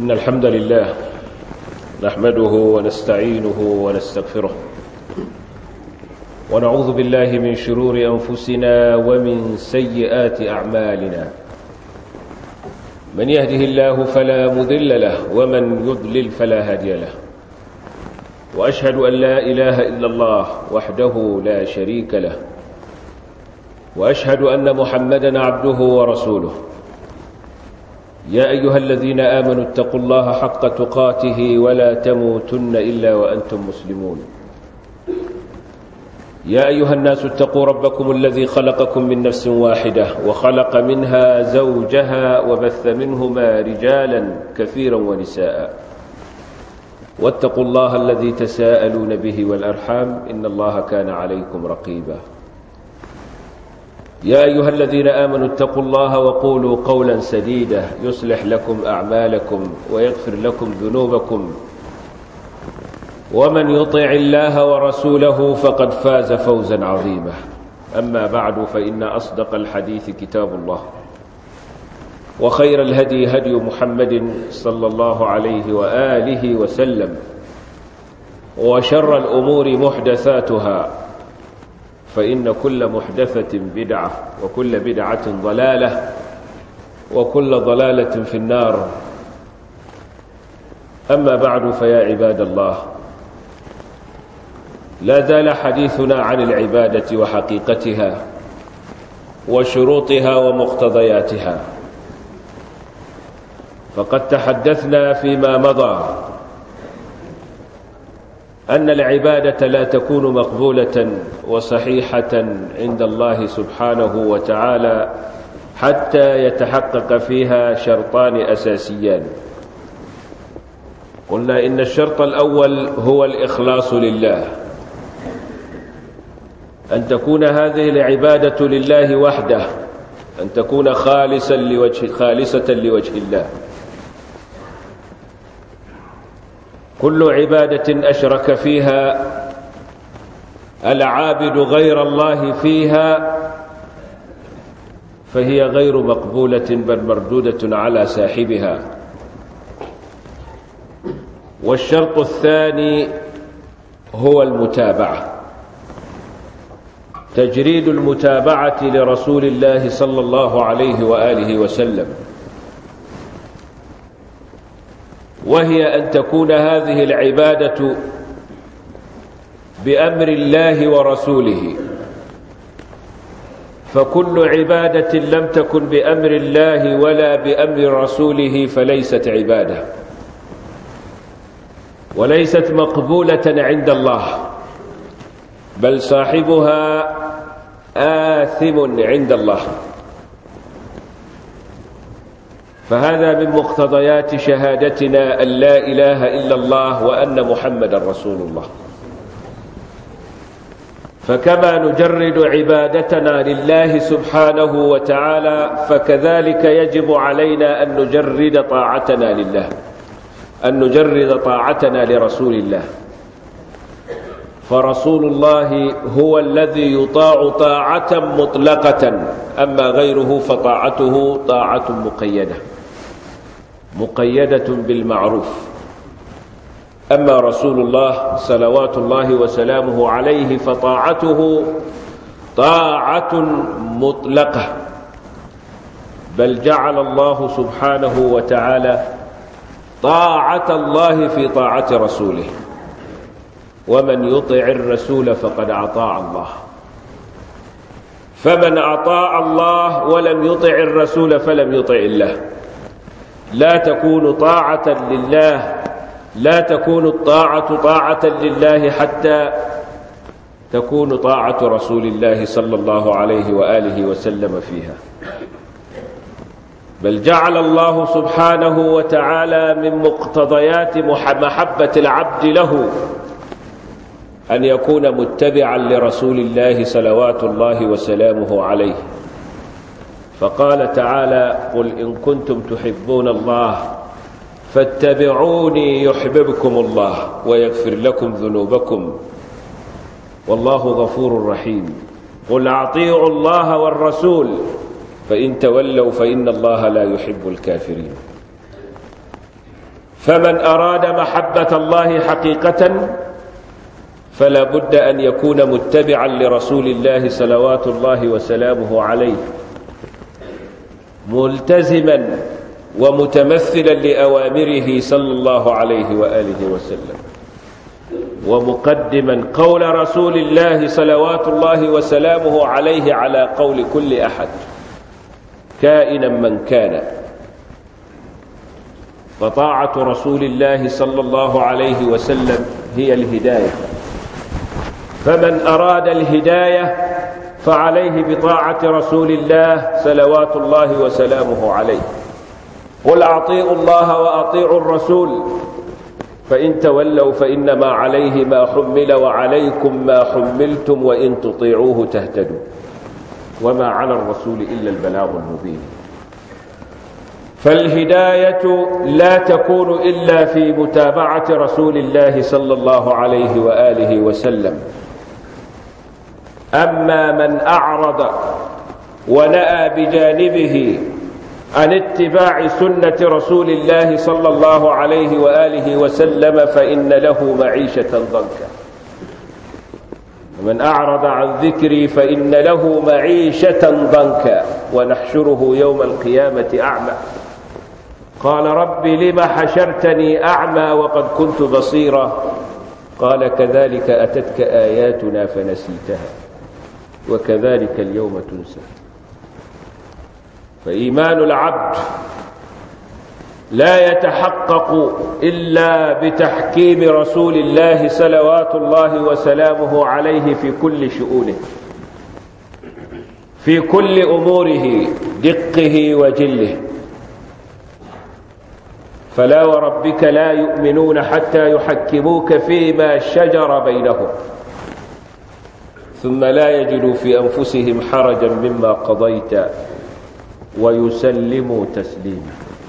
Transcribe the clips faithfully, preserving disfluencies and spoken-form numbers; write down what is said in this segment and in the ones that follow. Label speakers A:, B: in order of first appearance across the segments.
A: إن الحمد لله نحمده ونستعينه ونستغفره ونعوذ بالله من شرور أنفسنا ومن سيئات أعمالنا. من يهده الله فلا مضل له ومن يضلل فلا هادي له، وأشهد أن لا إله إلا الله وحده لا شريك له، وأشهد أن محمدًا عبده ورسوله. يا أيها الذين آمنوا اتقوا الله حق تقاته ولا تموتن إلا وأنتم مسلمون. يا أيها الناس اتقوا ربكم الذي خلقكم من نفس واحدة وخلق منها زوجها وبث منهما رجالا كثيرا ونساء، واتقوا الله الذي تساءلون به والأرحام إن الله كان عليكم رقيبا. يا أيها الذين آمنوا اتقوا الله وقولوا قولا سديدا يصلح لكم أعمالكم ويغفر لكم ذنوبكم، ومن يطع الله ورسوله فقد فاز فوزا عظيما. أما بعد، فإن أصدق الحديث كتاب الله، وخير الهدي هدي محمد صلى الله عليه وآله وسلم، وشر الأمور محدثاتها، فإن كل محدثة بدعة وكل بدعة ضلالة وكل ضلالة في النار. أما بعد، فيا عباد الله، لا زال حديثنا عن العبادة وحقيقتها وشروطها ومقتضياتها. فقد تحدثنا فيما مضى أن العبادة لا تكون مقبولة وصحيحة عند الله سبحانه وتعالى حتى يتحقق فيها شرطان أساسيان. قلنا إن الشرط الأول هو الإخلاص لله، أن تكون هذه العبادة لله وحده، أن تكون خالصا لوجه خالصة لوجه الله. كل عبادة أشرك فيها العابد غير الله فيها فهي غير مقبولة بل مردودة على صاحبها. والشرط الثاني هو المتابعة، تجريد المتابعة لرسول الله صلى الله عليه وآله وسلم، وهي أن تكون هذه العبادة بأمر الله ورسوله. فكل عبادة لم تكن بأمر الله ولا بأمر رسوله فليست عبادة، وليست مقبولة عند الله، بل صاحبها آثم عند الله. فهذا من مقتضيات شهادتنا أن لا إله إلا الله وأن محمدا رسول الله. فكما نجرد عبادتنا لله سبحانه وتعالى، فكذلك يجب علينا أن نجرد طاعتنا لله، أن نجرد طاعتنا لرسول الله. فرسول الله هو الذي يطاع طاعة مطلقة، أما غيره فطاعته طاعة مقيدة مقيدة بالمعروف. أما رسول الله صلوات الله وسلامه عليه فطاعته طاعة مطلقة، بل جعل الله سبحانه وتعالى طاعة الله في طاعة رسوله. ومن يطع الرسول فقد أطاع الله. فمن أطاع الله ولم يطع الرسول فلم يطع الله. لا تكون طاعة لله لا تكون الطاعة طاعة لله حتى تكون طاعة رسول الله صلى الله عليه وآله وسلم فيها. بل جعل الله سبحانه وتعالى من مقتضيات محبة العبد له أن يكون متبعا لرسول الله صلوات الله وسلامه عليه. فقال تعالى: قل إن كنتم تحبون الله فاتبعوني يحببكم الله ويغفر لكم ذنوبكم والله غفور رحيم. قل أطيعوا الله والرسول فإن تولوا فإن الله لا يحب الكافرين. فمن أراد محبة الله حقيقة فلا بد أن يكون متبعا لرسول الله صلوات الله وسلامه عليه، ملتزما ومتمثلا لأوامره صلى الله عليه وآله وسلم، ومقدما قول رسول الله صلوات الله وسلامه عليه على قول كل أحد كائنا من كان. فطاعة رسول الله صلى الله عليه وسلم هي الهداية، فمن أراد الهداية فعليه بطاعة رسول الله صلوات الله وسلامه عليه. قل أطيعوا الله وأطيعوا الرسول فإن تولوا فإنما عليه ما حمل وعليكم ما حملتم وإن تطيعوه تهتدوا وما على الرسول إلا البلاغ المبين. فالهداية لا تكون إلا في متابعة رسول الله صلى الله عليه وآله وسلم. أما من أعرض ونأى بجانبه عن اتباع سنة رسول الله صلى الله عليه وآله وسلم فإن له معيشة ضنكا. ومن أعرض عن ذكري فإن له معيشة ضنكا ونحشره يوم القيامة أعمى قال رب لم حشرتني أعمى وقد كنت بصيرا قال كذلك أتتك آياتنا فنسيتها وكذلك اليوم تنسى. فإيمان العبد لا يتحقق إلا بتحكيم رسول الله صلوات الله وسلامه عليه في كل شؤونه، في كل أموره دقه وجله. فلا وربك لا يؤمنون حتى يحكموك فيما شجر بينهم ثم لا يجدوا في أنفسهم حرجا مما قضيت ويسلموا تسليما.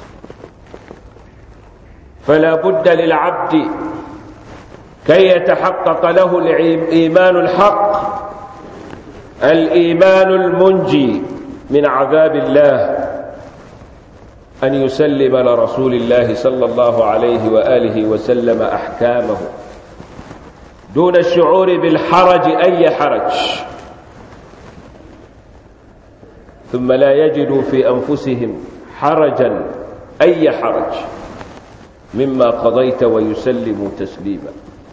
A: فلا بد للعبد كي يتحقق له الإيمان الحق، الإيمان المنجي من عذاب الله، أن يسلم لرسول الله صلى الله عليه وآله وسلم أحكامه دون الشعور بالحرج أي حرج، ثم لا يجدوا في أنفسهم حرجا أي حرج مما قضيت ويسلموا تسليما.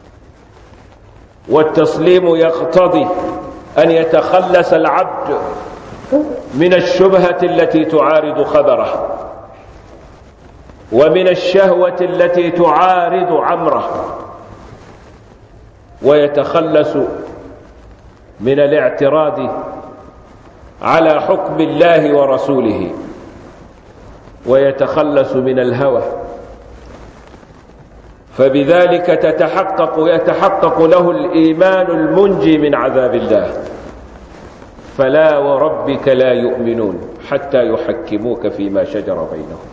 A: والتسليم يقتضي أن يتخلص العبد من الشبهة التي تعارض خبره ومن الشهوة التي تعارض عمره، ويتخلص من الاعتراض على حكم الله ورسوله، ويتخلص من الهوى. فبذلك تتحقق يتحقق له الإيمان المنجي من عذاب الله. فلا وربك لا يؤمنون حتى يحكموك فيما شجر بينهم.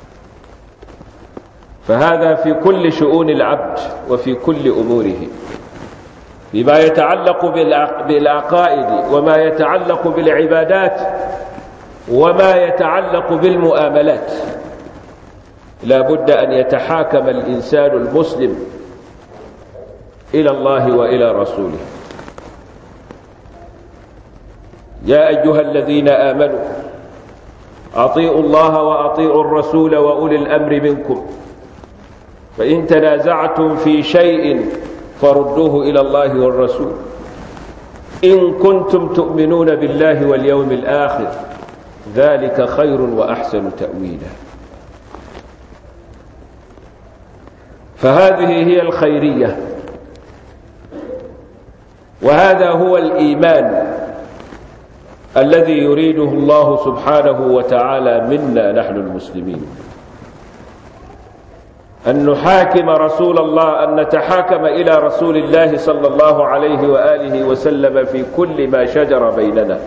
A: فهذا في كل شؤون العبد وفي كل أموره، بما يتعلق بالعقائد وما يتعلق بالعبادات وما يتعلق بالمؤاملات. لا بد أن يتحاكم الإنسان المسلم إلى الله وإلى رسوله. يا أيها الذين آمنوا أطيعوا الله وأطيعوا الرسول وأولي الأمر منكم فإن تنازعتم في شيء فردوه إلى الله والرسول إن كنتم تؤمنون بالله واليوم الآخر ذلك خير وأحسن تأويلا. فهذه هي الخيرية، وهذا هو الإيمان الذي يريده الله سبحانه وتعالى منا نحن المسلمين، أن نحاكم رسول الله، أن نتحاكم إلى رسول الله صلى الله عليه وآله وسلم في كل ما شجر بيننا.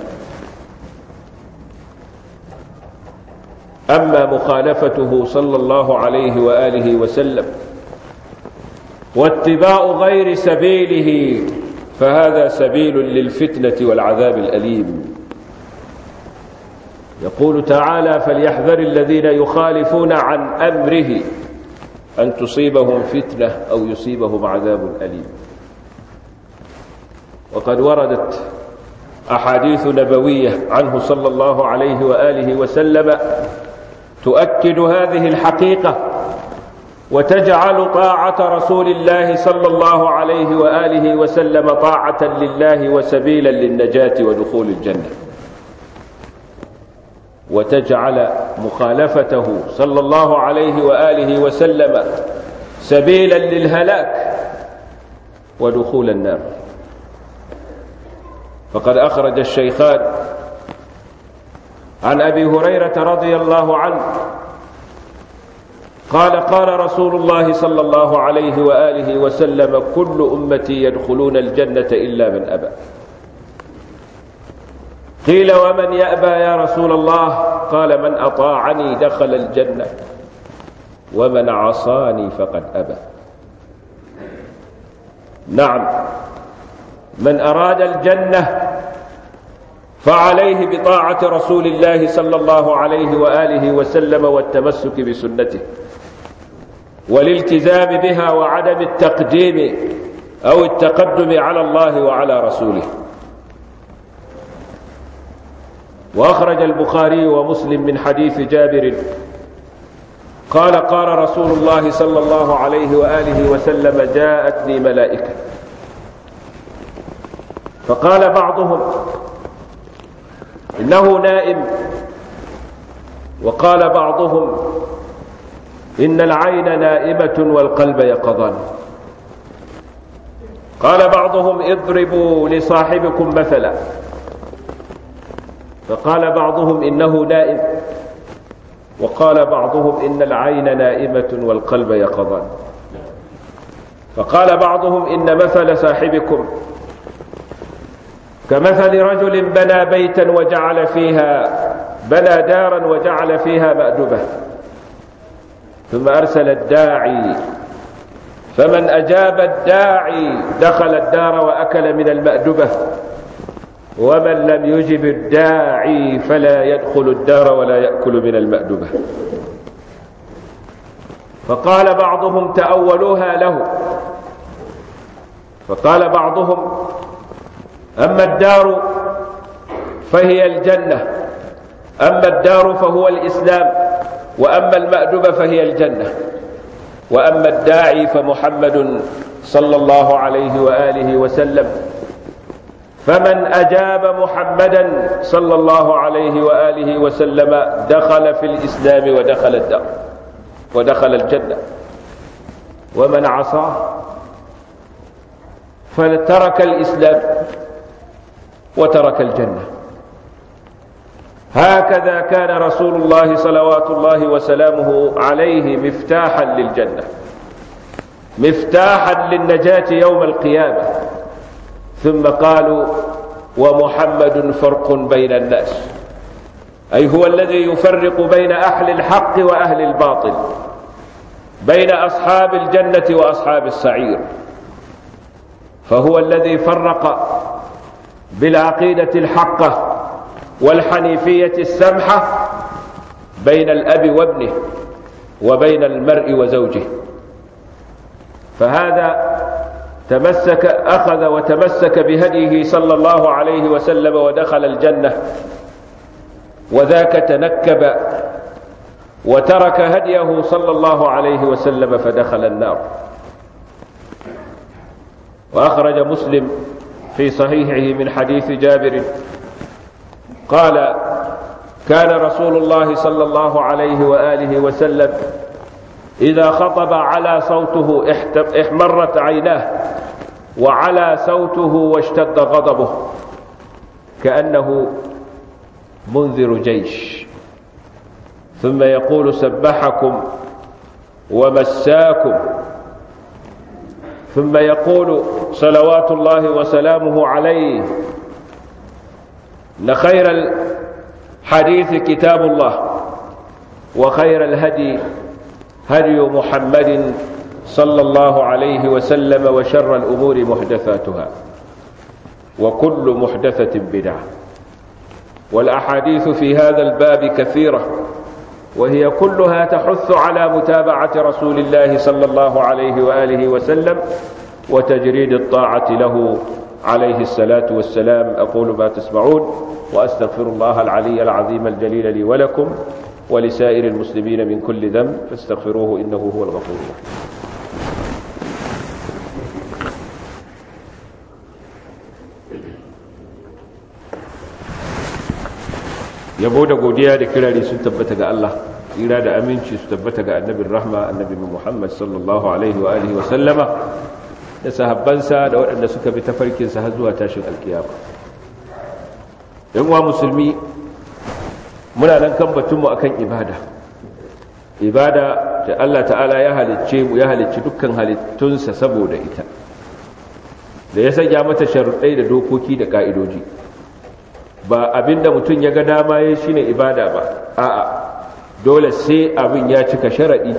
A: أما مخالفته صلى الله عليه وآله وسلم واتباع غير سبيله فهذا سبيل للفتنة والعذاب الأليم. يقول تعالى: فليحذر الذين يخالفون عن أمره أن تصيبهم فتنة أو يصيبهم عذاب أليم. وقد وردت أحاديث نبوية عنه صلى الله عليه وآله وسلم تؤكد هذه الحقيقة وتجعل طاعة رسول الله صلى الله عليه وآله وسلم طاعة لله وسبيلا للنجاة ودخول الجنة، وتجعل مخالفته صلى الله عليه وآله وسلم سبيلا للهلاك ودخول النار. فقد أخرج الشيخان عن أبي هريرة رضي الله عنه قال قال رسول الله صلى الله عليه وآله وسلم: كل أمتي يدخلون الجنة إلا من أبى. قيل: ومن يأبى يا رسول الله؟ قال: من أطاعني دخل الجنة ومن عصاني فقد أبى. نعم، من أراد الجنة فعليه بطاعة رسول الله صلى الله عليه وآله وسلم والتمسك بسنته والالتزام بها وعدم التقديم أو التقدم على الله وعلى رسوله. وأخرج البخاري ومسلم من حديث جابر قال قال رسول الله صلى الله عليه وآله وسلم: جاءتني ملائكة فقال بعضهم: إنه نائم، وقال بعضهم: إن العين نائمة والقلب يقظان. قال بعضهم: اضربوا لصاحبكم مثلا، فقال بعضهم: إنه نائم، وقال بعضهم: إن العين نائمة والقلب يقظان. فقال بعضهم: إن مثل صاحبكم كمثل رجل بنى بيتا وجعل فيها بنى دارا وجعل فيها مأدبة، ثم أرسل الداعي، فمن أجاب الداعي دخل الدار وأكل من المأدبة، ومن لم يجب الداعي فلا يدخل الدار ولا يأكل من المأدبة. فقال بعضهم: تأولوها له. فقال بعضهم: أما الدار فهي الجنة، أما الدار فهو الإسلام، وأما المأدبة فهي الجنة، وأما الداعي فمحمد صلى الله عليه وآله وسلم، فمن أجاب محمدا صلى الله عليه وآله وسلم دخل في الإسلام ودخل الدار ودخل الجنة، ومن عصاه فترك الإسلام وترك الجنة. هكذا كان رسول الله صلوات الله وسلامه عليه مفتاحا للجنة، مفتاحا للنجاة يوم القيامة. ثم قالوا: ومحمد فرق بين الناس، أي هو الذي يفرق بين أهل الحق وأهل الباطل، بين أصحاب الجنة وأصحاب السعير، فهو الذي فرق بالعقيدة الحقة والحنيفية السمحة بين الأب وابنه وبين المرء وزوجه. فهذا تمسك أخذ وتمسك بهديه صلى الله عليه وسلم ودخل الجنة، وذاك تنكب وترك هديه صلى الله عليه وسلم فدخل النار. وأخرج مسلم في صحيحه من حديث جابر قال: كان رسول الله صلى الله عليه وآله وسلم إذا خطب على صوته احمرت عيناه وعلى صوته واشتد غضبه كأنه منذر جيش، ثم يقول: سبحكم ومساكم، ثم يقول صلوات الله وسلامه عليه: إن خير الحديث كتاب الله، وخير الهدي هدي محمد صلى الله عليه وسلم، وشر الأمور محدثاتها، وكل محدثة بدعة. والأحاديث في هذا الباب كثيرة وهي كلها تحث على متابعة رسول الله صلى الله عليه وآله وسلم وتجريد الطاعة له عليه الصلاة والسلام. أقول ما تسمعون وأستغفر الله العلي العظيم الجليل لي ولكم ولسائر المسلمين من كل ذنب فاستغفروه إنه هو الغفور الرحيم. yabo da godiya da kirari sun tabbata ga Allah, tsira da aminci su tabbata ga annabin rahma annabi Muhammad sallallahu alaihi wa alihi wa sallama da sahabbansa da waɗanda suka bi tafarkinsa har zuwa tashin alkiyama. yan uwa musulmi, muna nan kan batunmu akan ibada ibada da Allah ta'ala ya halicce mu ya halicci dukkan halittunsa saboda ita, da ya sanya mata sharuɗai da dokoki da ka'idoji. Ba abinda mutum ya ga dama ya shine ibada ba, a'a dole sai abin ya cika sharadi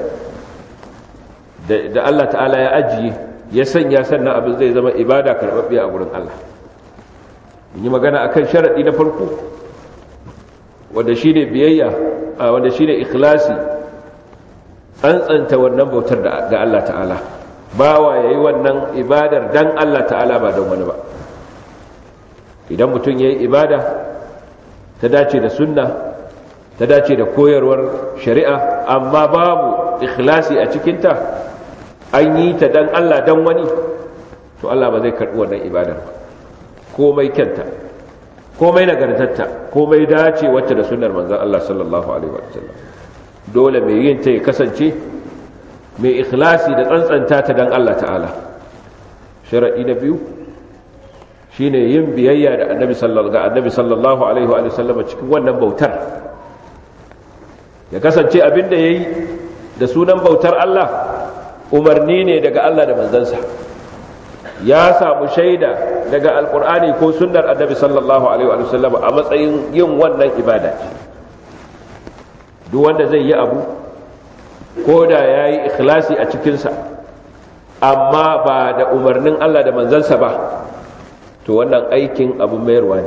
A: da Allah ta'ala ya ajiye ya sanya, sannan abin zai zama ibada karɓaɓɓe a gurin Allah. yi magana akan sharadi na farko wanda shine biyayya, wanda shine ikhlasi, tsantsanta wannan bautar ga Allah ta'ala, bawa yayi wannan ibadar dan Allah ta'ala ba don wani ba. Idan mutum ya yi ibada ta dace da sunna, ta dace da koyarwar shari'a, amma babu ikhlasi a cikinta, an yi ta dan Allah dan wani, to Allah ba zai karɓi wannan ibadar ba, komai kyanta, komai nagartatta, komai dace wacce da sunnar manzon Allah sallallahu alaihi wa sallam. Dole mai yin ta ya kasance mai ikhlasi da tsantsanta ta dan Allah ta'ala. Sharadi na biyu shine yin biyayya da annabi sallallahu alaihi wa sallam cikin wannan bautar, ya kasance abinda yayi da sunan bautar Allah umarni ne daga Allah da manzansa, ya samu shaida daga alkur'ani ko sunnar annabi sallallahu alaihi wa sallam a matsayin yin wannan ibada ce. Duk wanda zai yi abu ko da yayi ikhlasi a cikinsa amma ba da umarnin Allah da manzansa ba, to wannan aikin abu mayarwa ne.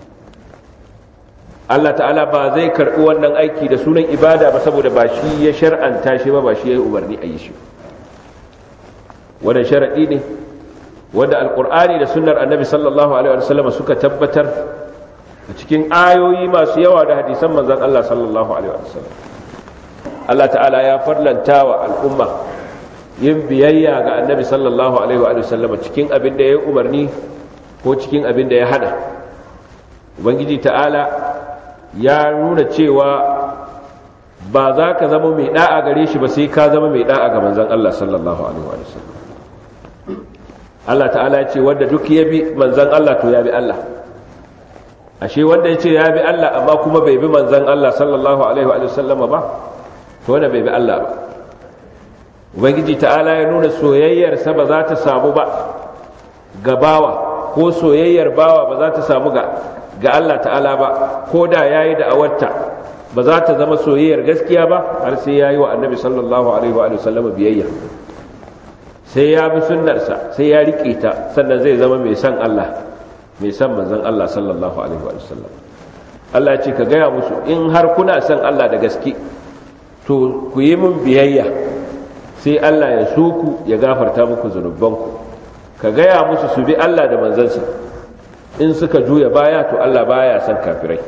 A: Allah ta'ala ba zai karɓi wannan aiki da sunan ibada ba, saboda ba shi ya shar'anta shi ba, ba shi ya yi umarni a yi shi. Wannan sharaɗi ne wanda alƙur'ani da sunnar annabi sallallahu alaihi wa sallam suka tabbatar a cikin ayoyi masu yawa da hadisan manzon Allah sallallahu alaihi wa sallam. Allah ta'ala ya farlanta wa al'umma yin biyayya ga annabi sallallahu alaihi wa sallam cikin abin da ya yi umarni ko cikin abin da ya hada. Ubangiji ta'ala ya nuna cewa ba za ka zama mai da'a gare shi ba sai ka zama mai da'a ga manzon Allah sallallahu alaihi wa sallam. Allah ta'ala ya ce wanda duk ya bi manzon Allah to ya bi Allah. Ashe wanda ya ce ya bi Allah amma kuma bai bi manzon Allah sallallahu alaihi wa sallam ba, to wanda bai bi Allah ba. Ubangiji ta'ala ya nuna soyayyarsa ba za ta samu ba ga bawa, ko soyayyar bawa ba za ta samu ga ga Allah ta'ala ba, ko da yayi da awarta ba za ta zama soyayyar gaskiya ba har sai yayi wa annabi sallallahu alaihi wa sallam biyayya, sai ya bi sunnarsa, sai ya rike ta, sannan zai zama mai san Allah, mai san manzon Allah sallallahu alaihi wa sallam. Allah ya ce ka gaya musu in har kuna san Allah da gaske to ku yi min biyayya, sai Allah ya so ku ya gafarta muku zunubanku. Ka gaya musu su bi Allah da manzansa, in suka juya baya to Allah baya san kafirai.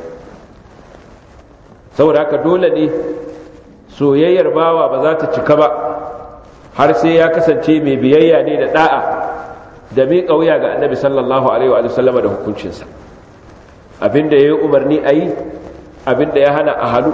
A: Saboda haka dole ne soyayyar bawa ba za ta cika ba har sai ya kasance mai biyayya ne da da'a da miƙa wuya ga annabi sallallahu alaihi wa sallam da hukuncinsa. Abinda ya yi umarni a yi, abinda ya hana a hannu.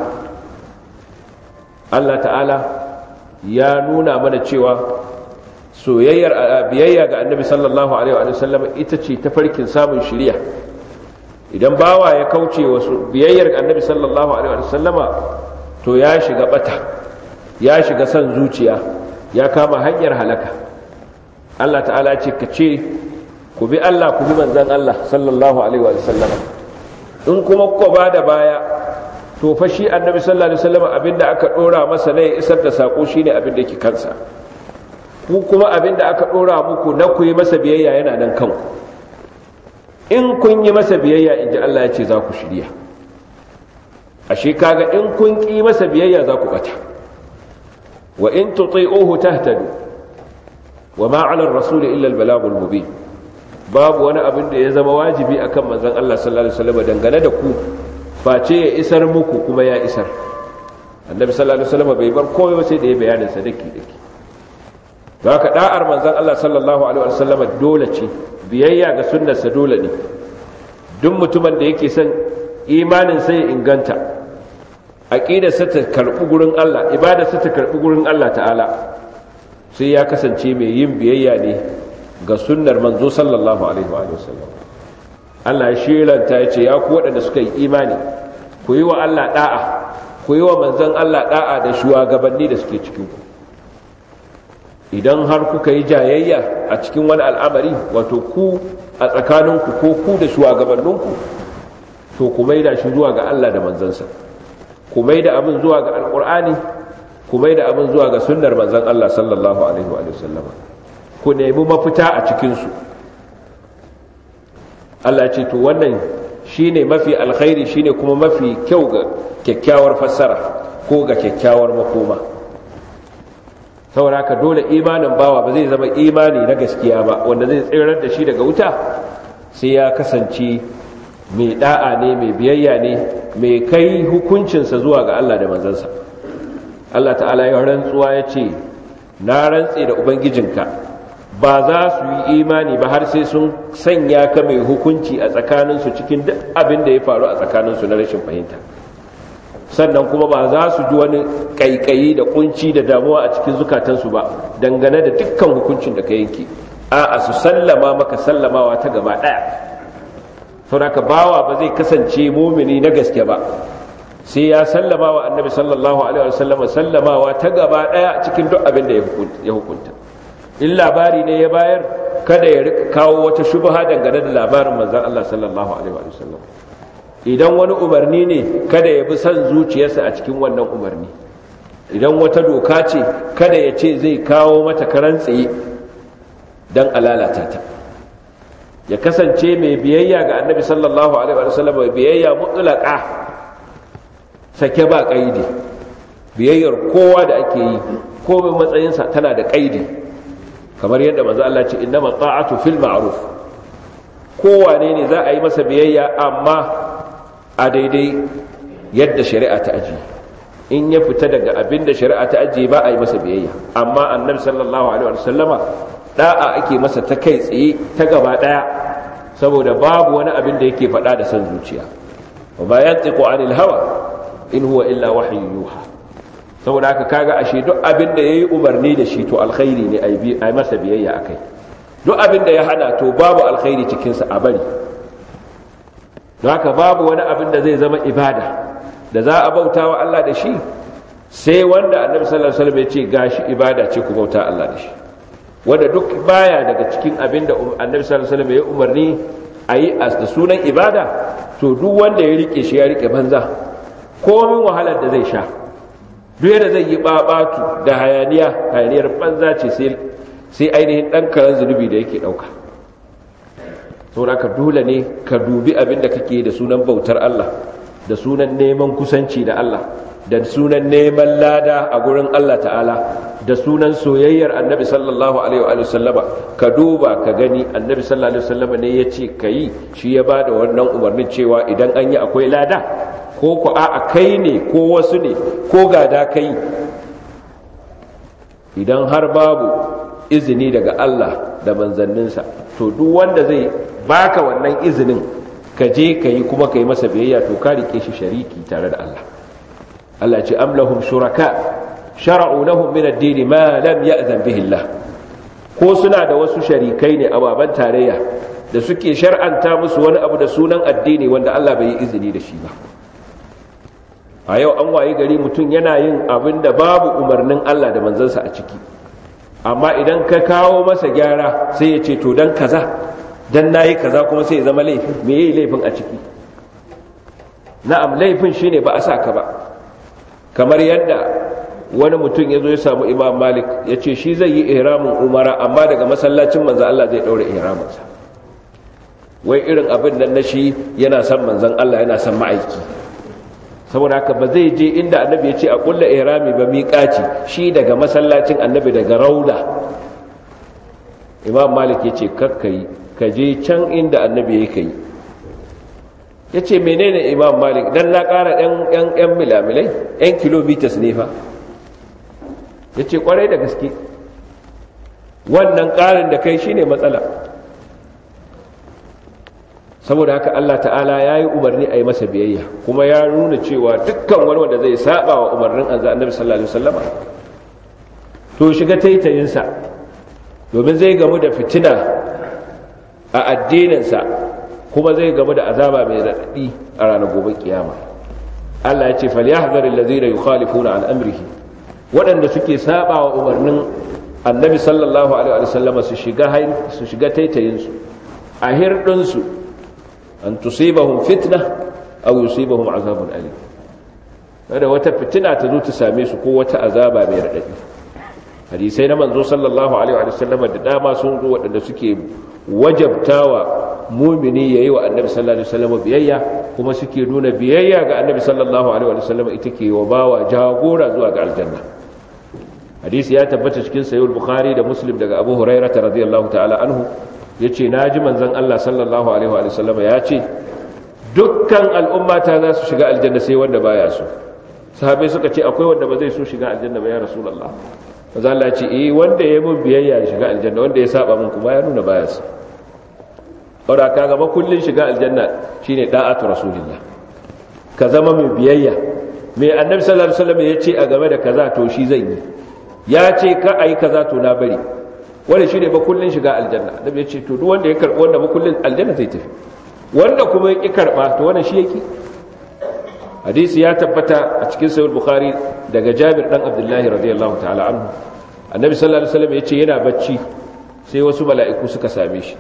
A: Allah ta'ala ya nuna mana cewa soyayyar biyayya ga annabi sallallahu alaihi wa sallam ita ce tafarkin samun shiriya. Idan bawa ya kauce wa biyayyar ga annabi sallallahu alaihi wa sallama to ya shiga bata, ya shiga son zuciya, ya kama hanyar halaka. Allah ta'ala ce ka ce ku bi Allah ku bi manzon Allah sallallahu alaihi wa sallama. In kuma ku ba da baya to fa shi annabi sallallahu alaihi wa sallama abinda aka dora masa ne isar da sako shine abinda yake kansa. Ku kuma abinda aka dora muku na ku yi masa biyayya yana nan kanku. In kun yi masa biyayya inji Allah ya ce za ku shirya. ashe kaga in kun ƙi masa biyayya za ku bata wa in tuti'uhu tahtadu wa ma 'ala ar-rasul illa al-balagul mubin babu wani abin da ya zama wajibi akan manzon Allah sallallahu alaihi wasallam dangane da ku face ya isar muku kuma ya isar. Annabi sallallahu alaihi wasallam bai bar komai ba sai da ya bayanin sa dake dake. Don haka da'ar manzon Allah sallallahu alaihi wasallam dole ce, biyayya ga sunnar sa dole ne. Duk mutumin da yake son imanin sa ya inganta, aqidar sa ta karbi gurin Allah, ibadar sa ta karbi gurin Allah ta'ala, sai ya kasance mai yin biyayya ne ga sunnar manzo sallallahu alaihi wasallam. Allah ya shiranta ya ce ya ku waɗanda suka yi imani ku yi wa Allah da'a, ku yi wa manzon Allah da'a da shugabanni da suke cikin ku. Idan har kuka yi jayayya a cikin wani al'amari, wato ku a tsakaninku ko ku da shugabanninku, to ku maida shi zuwa ga Allah da manzansa, ku maida abin zuwa ga alqur'ani, ku maida abin zuwa ga sunnar manzon Allah sallallahu alaihi wa sallam. Ku nemi mafita a cikin su. Allah ce to wannan shine mafi alkhairi, shine kuma mafi kyau ga kyakkyawar fassara ko ga kyakkyawar makoma. Saboda haka dole imanin bawa ba zai zama imani na gaskiya ba wanda zai tsirar da shi daga wuta, sai ya kasance mai da'a ne, mai biyayya ne, mai kai hukuncinsa zuwa ga Allah da manzansa. Allah ta'ala ya rantsuwa ya ce na rantse da ubangijinka ba za su yi imani ba har sai sun sanya ka mai hukunci a tsakaninsu cikin duk abin da ya faru a tsakaninsu na rashin fahimta. Sannan kuma ba za su ji wani kaikayi da kunci da damuwa a cikin zukatansu ba dangane da dukkan hukuncin da ka yanke. A'a, su sallama maka sallamawa ta gaba daya. Saboda bawa ba zai kasance mumini na gaske ba sai ya sallama wa annabi sallallahu alaihi wasallam sallamawa ta gaba daya cikin duk abin da ya hukunta. In labari ne ya bayar, kada ya rika kawo wata shubha dangane da labarin manzon Allah sallallahu alaihi wasallam. Idan wani umarni ne, kada ya bi son zuciyarsa a cikin wannan umarni. Idan wata doka ce, kada ya ce zai kawo mata karan tsaye dan alalata ta. Ya kasance mai biyayya ga annabi sallallahu alaihi wasallam, mai biyayya mutlaqa, sake ba kaidi. Biyayyar kowa da ake yi, komai matsayinsa tana da kaidi. Kamar yadda manzo Allah ce innama ta'atu fil ma'ruf, kowane ne za a yi masa biyayya amma a daidai yadda shari'a ta aji. In ya fita daga abin da shari'a ta aji ba a yi masa biyayya, amma annabi sallallahu alaihi wasallama da'a ake masa ta kai tsaye ta gaba daya, saboda babu wani abin da yake faɗa da san zuciya. wa ba yantiqu anil hawa in huwa illa wahyu yuha. Saboda haka kaga ashe duk abin da yayi umarni da shi to alkhairi ne ai masa biyayya akai. Duk abin da ya hana to babu alkhairi cikin sa a bari. Don haka babu wani abin da zai zama ibada da za a bautawa Allah da shi sai wanda Annabi sallallahu alaihi wasallam ya ce gashi ibada ce ku bauta Allah da shi. Wanda duk baya daga cikin abin da Annabi sallallahu alaihi wasallam ya umarni ayi da sunan ibada, to duk wanda ya rike shi ya rike banza. Komin wahalar da zai sha, duk yadda zai yi babatu da hayaniya, hayaniyar banza ce sai ainihin ɗan karen zunubi da yake ɗauka. Saboda ka dole ne ka dubi abin da kake da sunan bautar Allah, da sunan neman kusanci da Allah, da sunan neman lada a gurin Allah ta'ala, da sunan soyayyar annabi sallallahu alaihi wa sallama. Ka duba ka gani annabi sallallahu alaihi wa sallama ne ya ce ka yi, shi ya ba da wannan umarnin cewa idan an yi akwai lada, ko ku a kai ne ko wasu ne ko gada kai. Idan har babu izini daga Allah da manzanninsa, to duk wanda zai baka wannan izinin ka je ka yi kuma ka yi masa biyayya, to ka rike shi shariki tare da Allah. Allah ce am lahum shuraka shara'u lahum min ad-din ma lam ya'zan bihi Allah. Ko suna da wasu sharikai ne ababan tarayya da suke shar'anta musu wani abu da sunan addini wanda Allah bai yi izini da shi ba. A yau an waye gari mutum yana yin abin da babu umarnin Allah da manzansa a ciki, amma idan ka kawo masa gyara sai ya ce to dan kaza dan nayi kaza kuma sai ya zama laifi. Me yayi laifin a ciki? Na'am, laifin shine ba a sa ka ba. Kamar yadda wani mutum ya zo ya samu Imam Malik ya ce shi zai yi ihramin umara, amma daga masallacin manzan Allah zai daure ihraminsa. Wai irin abin nan na shi yana son manzan Allah, yana son ma'aiki. saboda haka ba zai je inda annabi ya ce a kulla ihrami ba miƙaci shi daga masallacin annabi daga rauda. Imam Malik ya ce kakkai ka je can inda annabi ya kai. Ya ce menene Imam Malik dan na ƙara ɗan ɗan milamilai ɗan kilomitas ne fa. Ya ce ƙwarai da gaske wannan ƙarin da kai shine matsala, saboda haka Allah ta'ala ya yi umarni a yi masa biyayya, kuma ya nuna cewa dukkan wani wanda zai saba wa umarnin annabi sallallahu alaihi wasallama to shiga taitayinsa, domin zai gamu da fitina a addininsa kuma zai gamu da azaba mai raɗaɗi a ranar gobe kiyama. Allah ya ce falyahzaril ladina yukhalifuna an amrihi, waɗanda suke saba wa umarnin annabi sallallahu alaihi wasallama su shiga su shiga taitayinsu a hirdinsu an tusibahum fitna aw yusibahum azabun alim, kada wata fitina ta zo ta same su ko wata azaba mai radadi. Hadisai na manzo sallallahu alaihi wa sallam da dama sun zo wadanda suke wajabtawa mu'mini yayi wa annabi sallallahu alaihi wa sallam biyayya, kuma suke nuna biyayya ga annabi sallallahu alaihi wa sallam ita ke wa bawa jagora zuwa ga aljanna. Hadisi ya tabbata cikin sahih bukhari da muslim daga abu hurairah radiyallahu ta'ala anhu yace naji manzon Allah sallallahu alaihi wa sallam ya ce dukkan al'ummata za su shiga aljanna sai wanda baya so. Sahabbai suka ce akwai wanda ba zai so shiga aljanna ba ya rasulullah? Manzon Allah ya ce eh wanda ya mun biyayya ya shiga aljanna, wanda ya saba mun kuma ya nuna baya so. Ora kaga ba kullun shiga aljanna shine da'atu rasulillah, ka zama mai biyayya. Mai annabi sallallahu alaihi wasallam ya ce a game da kaza to shi zai yi, ya ce ka ayi kaza to na bari. Wanda shine ba kullun shiga aljanna. Annabi ya ce to duk wanda ya karbi wanda ba kullun aljanna zai tafi, wanda kuma ya ki karba to wannan shi yake. Hadisi ya tabbata a cikin sahih bukhari daga Jabir dan Abdullah radiyallahu ta'ala anhu, annabi sallallahu alaihi wasallam ya ce yana bacci sai wasu mala'iku suka same shi,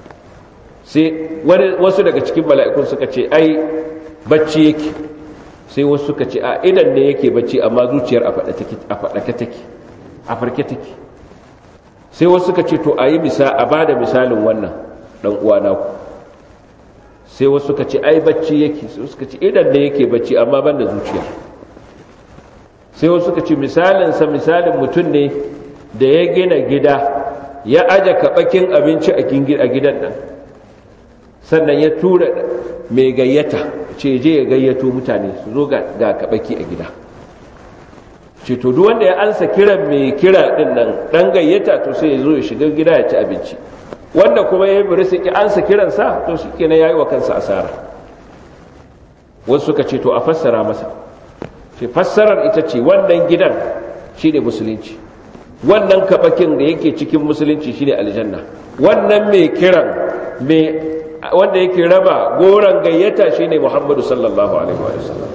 A: sai wasu daga cikin mala'ikun suka ce ai bacci yake, sai wasu suka ce a idan ne yake bacci amma zuciyar a faɗake take a farke take. Sai wasu suka ce to a yi misa a ba da misalin wannan ɗan uwana ku. Sai wasu suka ce ai bacci yake, sai wasu suka ce idan ne yake bacci amma ban da zuciya. Sai wasu suka ce misalinsa misalin mutum ne da ya gina gida ya aje kaɓakin abinci a gidan nan, sannan ya tura mai gayyata ce je ya gayyato mutane su zo ga kaɓaki a gida. Ce to duk wanda ya ansa kiran mai kira din nan dan gayyata to sai ya zo ya shiga gida ya ci abinci, wanda kuma ya yi su ki ansa kiransa to shi kenan yayi wa kansa asara. Wasu suka ce to a fassara masa, ce fassarar ita ce wannan gidan shine musulunci, wannan kaɓakin da yake cikin musulunci shine aljanna, wannan mai kiran mai wanda yake raba goron gayyata shine Muhammadu sallallahu alaihi wa sallam.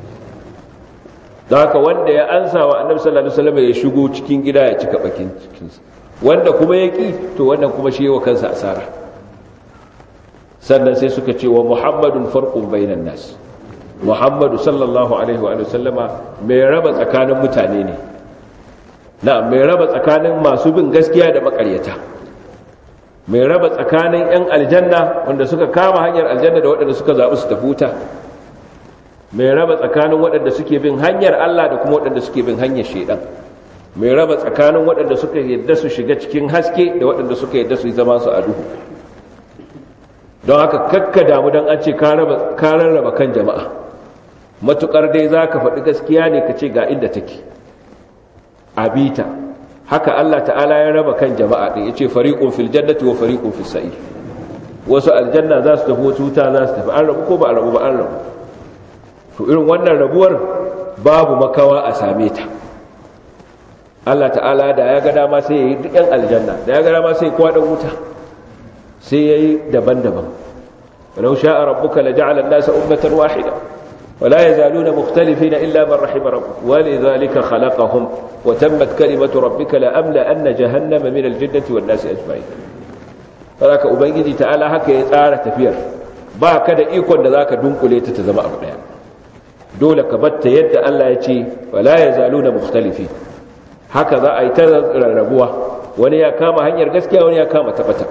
A: Da haka wanda ya ansa wa annabi sallallahu alaihi wasallam ya shigo cikin gida ya cika bakin cikinsa, wanda kuma ya ki to wannan kuma shi yawa kansa asara. Sannan sai suka ce wa Muhammadun farqun bainan nas, Muhammadu sallallahu alaihi wa sallama mai raba tsakanin mutane ne, na mai raba tsakanin masu bin gaskiya da makaryata, mai raba tsakanin yan aljanna wanda suka kama hanyar aljanna da waɗanda suka zaɓi su tafi wuta, mai raba tsakanin waɗanda suke bin hanyar Allah da kuma waɗanda suke bin hanyar shaidan, mai raba tsakanin waɗanda suka yadda su shiga cikin haske da waɗanda suka yadda su yi zama su a duhu. Don haka kakka damu don an ce ka rarraba kan jama'a, matuƙar dai za ka faɗi gaskiya ne ka ce ga inda take a bita. Haka Allah ta'ala ya raba kan jama'a ɗin ya ce fariƙun fil jannati wa fariƙun fil sa'ir. Wasu aljanna za su tafi, wasu wuta za su tafi, an rabu ko ba a rabu ba an rabu. To irin wannan rabuwar babu makawa a same ta. Allah ta'ala da ya ga dama sai ya yi duk yan aljanna, da ya ga dama sai kowa dan wuta, sai ya yi daban-daban. walau sha'a rabbuka laja'ala an-nasa ummatan wahida wala yazaluna mukhtalifina illa man rahima rabbuk walidhalika khalaqahum wa tammat kalimatu rabbika la amla anna jahannama min al-jinnati wan-nasi ajma'in. Saboda ubangiji ta'ala haka ya tsara tafiyar, ba ka da ikon da zaka dunkule ta ta zama abu daya. Dole ka batta yadda Allah ya ce wala yazaluna mukhtalifi, haka za a yi ta rarrabuwa, wani ya kama hanyar gaskiya wani ya kama tabata.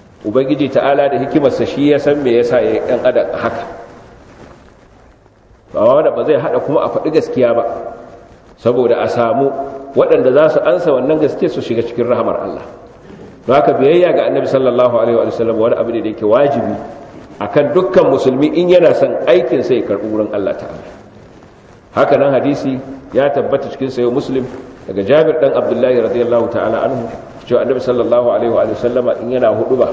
A: Ubangiji ta'ala da hikimarsa shi ya san me yasa ya dan adam haka. ba wanda ba zai hada kuma a faɗi gaskiya ba saboda a samu waɗanda za su ansa wannan gaske su shiga cikin rahamar Allah don haka biyayya ga annabi sallallahu alaihi wa sallam wani abu ne da yake wajibi akan dukkan musulmi in yana son aikin sai ya karɓi wurin Allah ta'ala. Haka nan hadisi ya tabbata cikin sayo muslim daga Jabir dan Abdullahi radiyallahu ta'ala anhu cewa annabi sallallahu alaihi wa sallama in yana huduba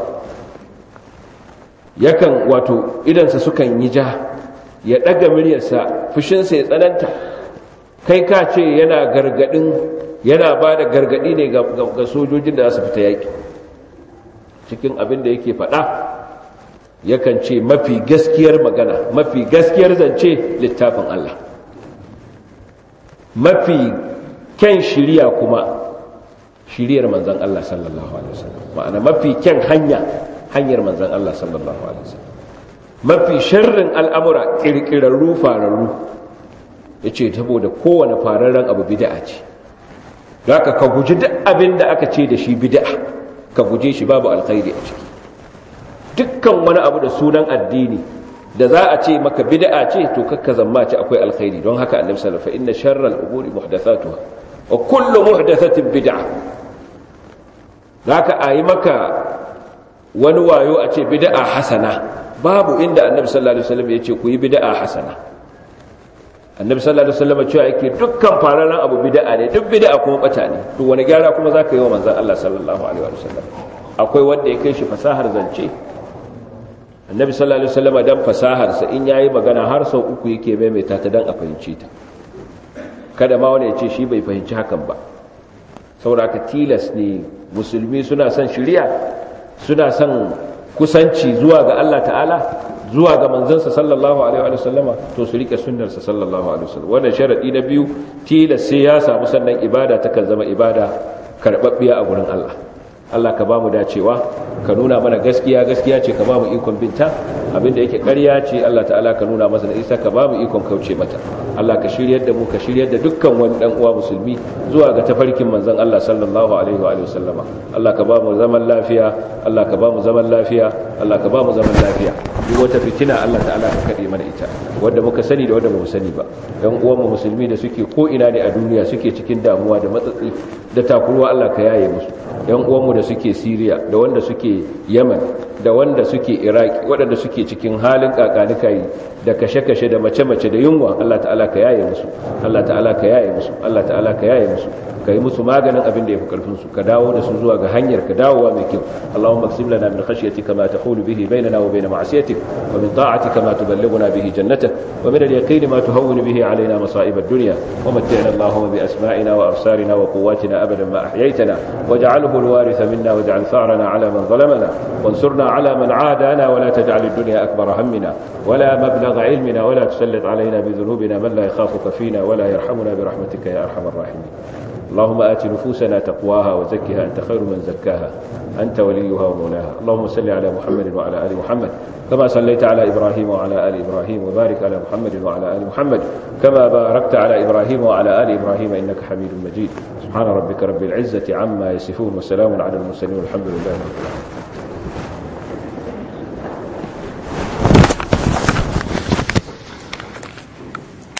A: yakan wato idansa sukan yi ja ya daga muryarsa fushinsa ya tsananta kai ka ce yana gargadin yana ba da gargadi ne ga sojojin da za su fita yaki cikin abin da yake faɗa yakan ce mafi gaskiyar magana mafi gaskiyar zance littafin Allah mafi kyan shiriya kuma shiriyar manzon Allah sallallahu alaihi wasallam ma'ana mafi kyan hanya hanyar manzon Allah sallallahu alaihi wasallam mafi sharrin al'amura kirkirarru fararru yace saboda kowane fararren abu bid'a ce haka ka guji duk abin da aka ce da shi bid'a ka guje shi babu alkhairi a ciki dukkan wani abu da sunan addini da za a ce maka bid'a ce to kakka zamma ce akwai alkhairi don haka annabi sallallahu alaihi wasallam fa inna sharral umuri muhdathatuha wa kullu muhdathatin bid'a haka ayi maka wani wayo a ce bid'a hasana babu inda annabi sallallahu alaihi wasallam ya ce ku yi bid'a hasana annabi sallallahu alaihi wasallam cewa yake dukkan fararen abu bid'a ne duk bid'a kuma bata ne to wani gyara kuma zaka yi wa manzon Allah sallallahu alaihi wasallam akwai wanda ya kai shi fasahar zance annabi sallallahu alaihi wasallam dan fasahar sa in yayi magana har sau uku yake maimaita ta dan a fahimce ta kada ma wani ya ce shi bai fahimci hakan ba saboda ka tilas ne musulmi suna son shari'a suna son kusanci zuwa ga Allah ta'ala zuwa ga manzansa sallallahu alaihi wa sallama to su rike sunnarsa sallallahu alaihi wa sallam wannan sharadi na biyu tilas sai ya samu sannan ibada ta kan zama ibada karbabbiya a gurin Allah Allah ka bamu dacewa ka nuna mana gaskiya gaskiya ce ka bamu ikon binta abinda yake ƙarya ce Allah ta'ala ka nuna masa da isa ka bamu ikon kauce mata Allah ka shiryar da mu ka shiryar da dukkan wani dan uwa musulmi zuwa ga tafarkin manzon Allah sallallahu alaihi wa sallama Allah ka bamu zaman lafiya Allah ka bamu zaman lafiya Allah ka bamu zaman lafiya duk wata fitina Allah ta'ala ka kade mana ita wanda muka sani da wanda ba mu sani ba yan uwan mu musulmi da suke ko ina ne a duniya suke cikin damuwa da matsatsi da takurwa Allah ka yaye musu yan uwanmu da suke Syria da wanda suke Yemen da wanda suke Iraq waɗanda suke cikin halin kakanikai da kashe-kashe da mace-mace da yunwa Allah ta'ala ka yaye musu Allah ta'ala ka yaye musu Allah ta'ala ka yaye musu kai musu maganin abin da yafi karfin su ka dawo da su zuwa ga hanyar ka dawowa mai kyau Allahumma qsim lana min khashyatika ma tahulu bihi bainana wa bain ma'siyatik wa min ta'atika ma tuballighuna bihi jannatak wa min al-yaqini ma tuhawwinu bihi alaina masa'ib ad-dunya wa mat'ina Allahumma bi asma'ina wa absarina wa quwwatina abadan ma ahyaytana waj'alhu al-waritha minna waj'al tha'rana 'ala man zalamana وانصرنا على من عادانا ولا تجعل الدنيا أكبر همنا ولا مبلغ علمنا ولا تسلط علينا بذنوبنا من لا يخافك فينا ولا يرحمنا برحمتك يا أرحم الراحمين اللهم آت نفوسنا تقواها وزكها أنت خير من زكاها أنت وليها ومولاها اللهم صل على محمد وعلى آل محمد كما صليت على إبراهيم وعلى آل إبراهيم وبارك على محمد وعلى آل محمد كما باركت على إبراهيم وعلى آل إبراهيم إنك حميد مجيد سبحان ربك رب العزة عما يصفون وسلام على المرسلين والحمد لله رب العالمين